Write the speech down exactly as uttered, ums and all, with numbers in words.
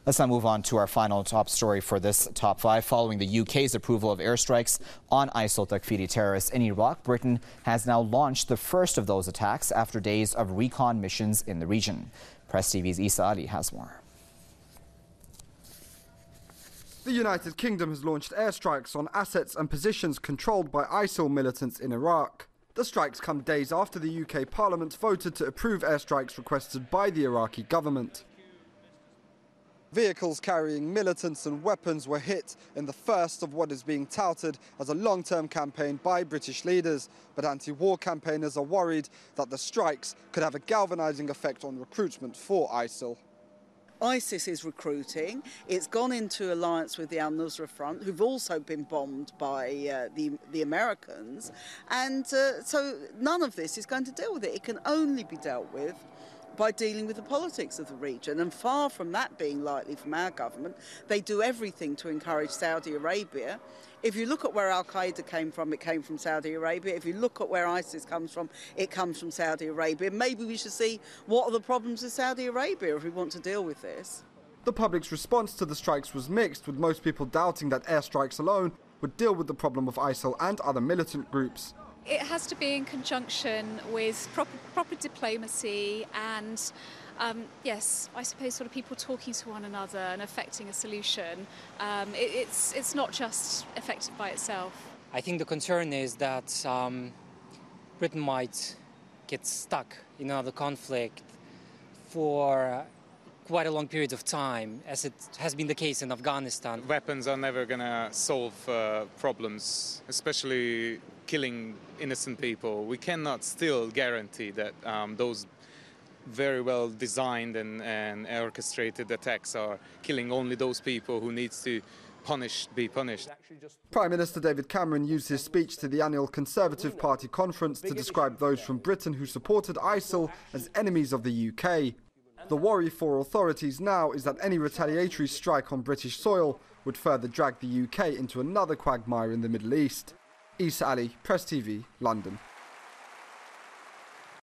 Let's now move on to our final top story for this top five. Following the U K's approval of airstrikes on ISIL Takfiri terrorists in Iraq, Britain has now launched the first of those attacks after days of recon missions in the region. Press T V's Isa Ali has more. The United Kingdom has launched airstrikes on assets and positions controlled by ISIL militants in Iraq. The strikes come days after the U K Parliament voted to approve airstrikes requested by the Iraqi government. Vehicles carrying militants and weapons were hit in the first of what is being touted as a long-term campaign by British leaders. But anti-war campaigners are worried that the strikes could have a galvanising effect on recruitment for ISIL. ISIS is recruiting. It's gone into alliance with the Al-Nusra Front, who've also been bombed by uh, the, the Americans. And uh, so none of this is going to deal with it. It can only be dealt with by dealing with the politics of the region, and far from that being likely from our government. They do everything to encourage Saudi Arabia. If you look at where Al-Qaeda came from, it came from Saudi Arabia. If you look at where ISIS comes from, it comes from Saudi Arabia. Maybe we should see what are the problems with Saudi Arabia if we want to deal with this. The public's response to the strikes was mixed, with most people doubting that airstrikes alone would deal with the problem of ISIL and other militant groups. It has to be in conjunction with proper, proper diplomacy and, um, yes, I suppose sort of people talking to one another and effecting a solution. Um, it, it's, it's not just effective by itself. I think the concern is that um, Britain might get stuck in another conflict for quite a long period of time, as it has been the case in Afghanistan. Weapons are never going to solve uh, problems, especially killing innocent people. We cannot still guarantee that um, those very well designed and, and orchestrated attacks are killing only those people who need to punish, be punished. Prime Minister David Cameron used his speech to the annual Conservative Party conference to describe those from Britain who supported ISIL as enemies of the U K. The worry for authorities now is that any retaliatory strike on British soil would further drag the U K into another quagmire in the Middle East. Isa Ali, Press T V, London.